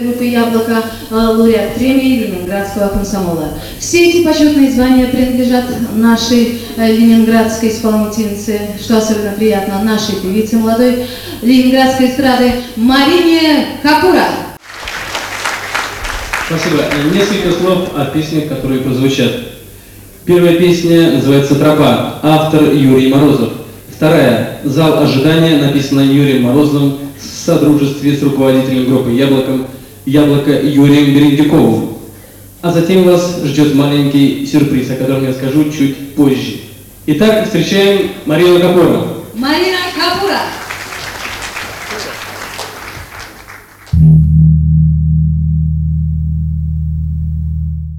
группы «Яблоко», лауреат премии Ленинградского комсомола. Все эти почетные звания принадлежат нашей ленинградской исполнительнице, что особенно приятно, нашей певице молодой ленинградской эстрады Марине Капура. Спасибо. Несколько слов о песнях, которые прозвучат. Первая песня называется «Тропа», автор Юрий Морозов. Вторая «Зал ожидания», написана Юрием Морозовым в содружестве с руководителем группы «Яблоко» Юрием Берендюковым. А затем вас ждет маленький сюрприз, о котором я скажу чуть позже. Итак, встречаем Марину Капуру.